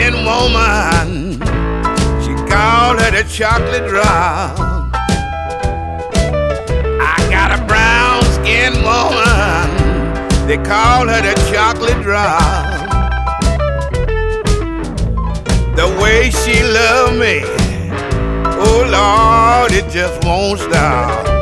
skinned woman, she called her the chocolate drop. I got a brown skinned woman, they call her the chocolate drop. The way she loved me, oh Lord, it just won't stop.